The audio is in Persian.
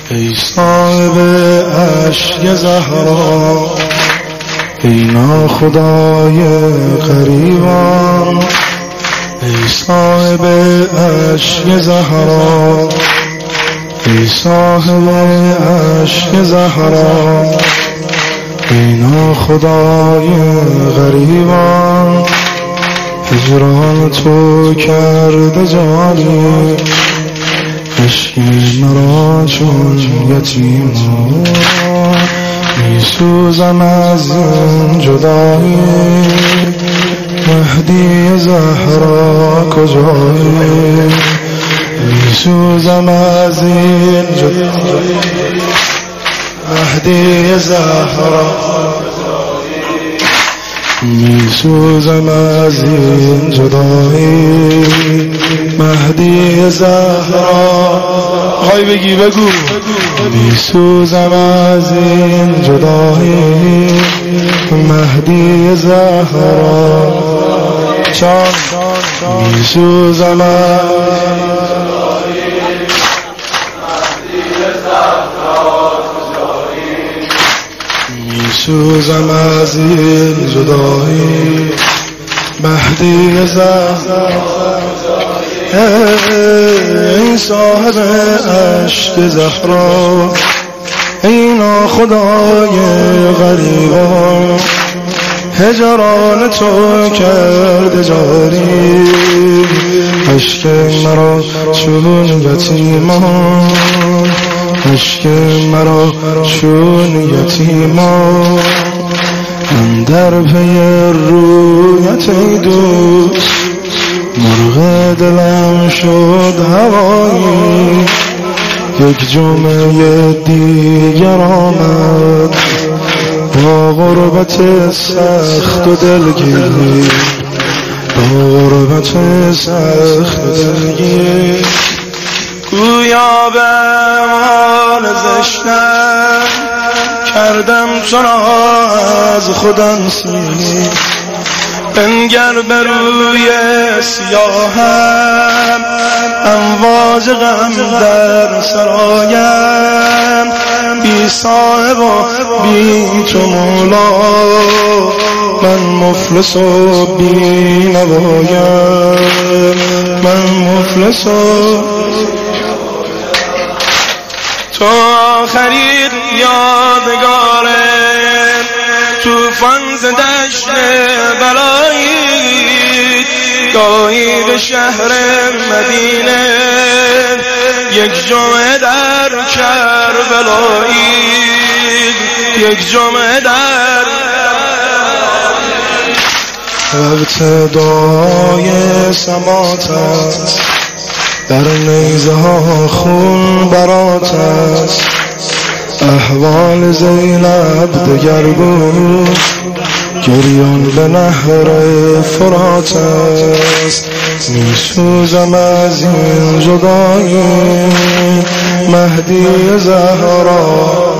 ای صاحب اشک زهرا، ای ناخدای غریبان، ای صاحب اشک زهرا، ای صاحب اشک زهرا، ای ناخدای غریبان، هجران تو کرده جانی، عشق مرا چون یتیمان، می سوزم از این جدایی، مهدی زهرا کجایی، می سوزم از این جدایی، مهدی زهرا، می سوزم از این جدایی، مهدی زهرا. های بگی بگو. می سوزم از این جدایی، مهدی زهرا. چان می سوزم سوزم از این جدایی، مهدی زهرا. ای صاحب اشک زهرا، ای ناخدای غریبان، هجران تو کرده جاری، اشک مرا چون یتیمان، اشک مرا چون یتیمان، من در پی رویت ای دوست، مرغ دلم شد هوایی، یک جمعه دیگر آمد با غربت سخت و دلگیر، با غربت سخت و دلگیر، گویا به اعمال زشتم کردم چرا از خودم سیر، بنگر بر روی سیاهم، امواج غم در سرایم، بی صاحب و بی تو مولا، من مفلس و بی نوایم، من مفلس و تو آخرین یادگاره، توفان ز دشت بلایی، گاهی به شهر مدینه، یک جمعه در کربلایی، یک جمعه در ابتدای سماط است، در نیزه ها خون برات است، احوال زینب دگر بود، گریان به نهر فرات است، می سوزم از این جدایی، مهدی زهرا.